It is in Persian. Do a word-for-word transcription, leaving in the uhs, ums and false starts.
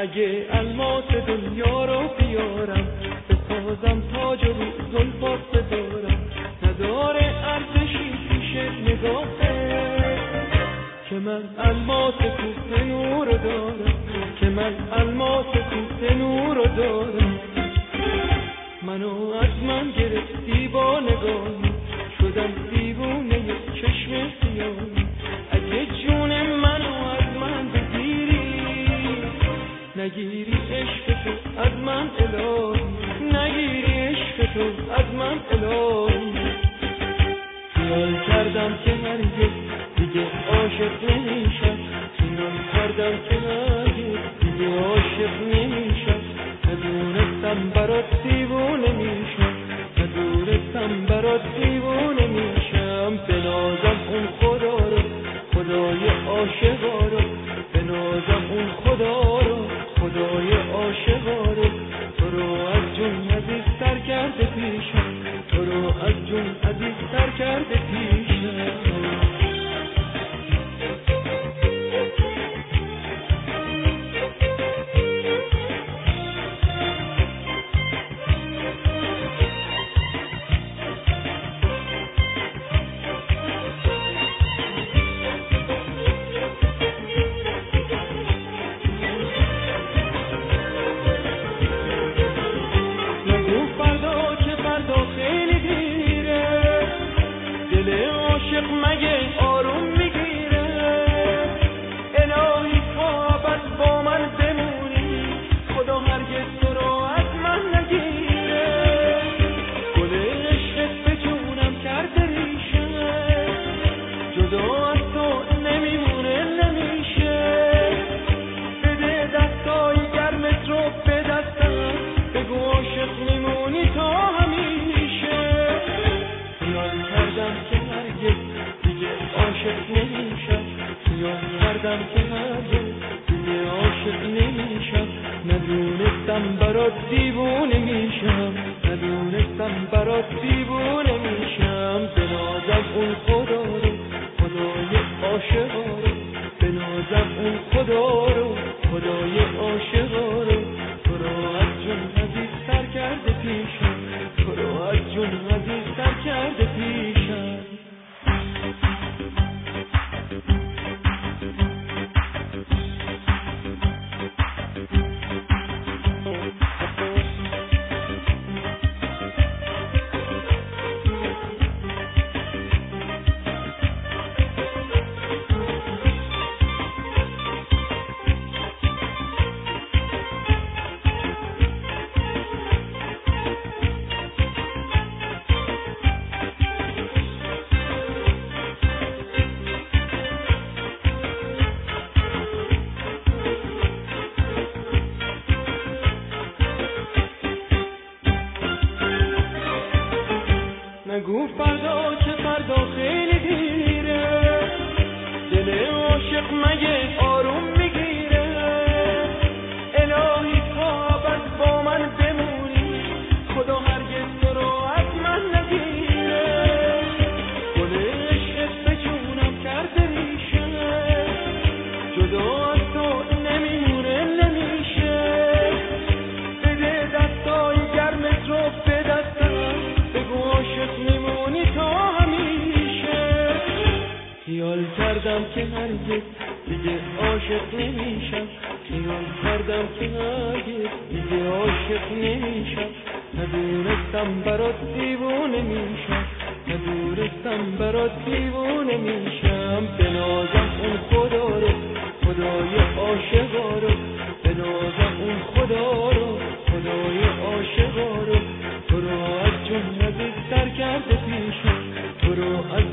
اگه الماس دنیا رو بیارم بسازم تاج و رو زلفات بذارم، نداره ارزشی پیش نگاهه که من الماس کوه نور رو دارم، که من الماس کوه نور رو دارم. منو از من گرفتی با نگاهی، شدم دیوونه چشم سیاهی. اگه جون منو از من بگیری، نگیری عشق تو از من الهی، نگیری عشق تو از من الهی. خیال کردم که هرگز دیگه عاشق نمیشم، خیال کردم که هرگز دیگه عاشق نمیشم. ندونستم برات دیوونه میشم، ندونستم برات دیوونه میشم. بنازم اون خدا رو، خدای عاشقا رو، بنازم اون خدا رو، خدای عاشقا رو. تو رو از جون عزیزتر کرده پیشم، تو رو از جون عزیزتر کرده پیشم. ندونستم برات دیوونه میشم، ندونستم برات دیوونه میشم. بنازم اون خدا رو، خدای عاشقا رو، بنازم اون خدا رو، خدای عاشقا رو. تو رو از جون عزیزتر کرده پیشم، تو رو از جون عزیزتر کرده پیشم. نگو فردا که فردا خیلی دیره، دل عاشق مگه آروم میگیره. الهی تا ابد با من بمونی، خدا هرگز تو رو از من نگیره. گل عشقت به جونم کرده ریشه، جدا از تو نمیمونه نمیشه. بده دستای گرمت رو به دستم، بگو عاشق میمونی تا همیشه. خیال کردم که هرگز دیگه عاشق نمیشم، خیال کردم که هرگز دیگه عاشق نمیشم. ندونستم برات دیوونه میشم، ندونستم برات دیوونه میشم. بنازم اون خدا رو، خدای عاشقا رو، بنازم اون خدا رو، خدای عاشقا رو. تو رو از جون عزیزتر کرده پیشم، تو رو از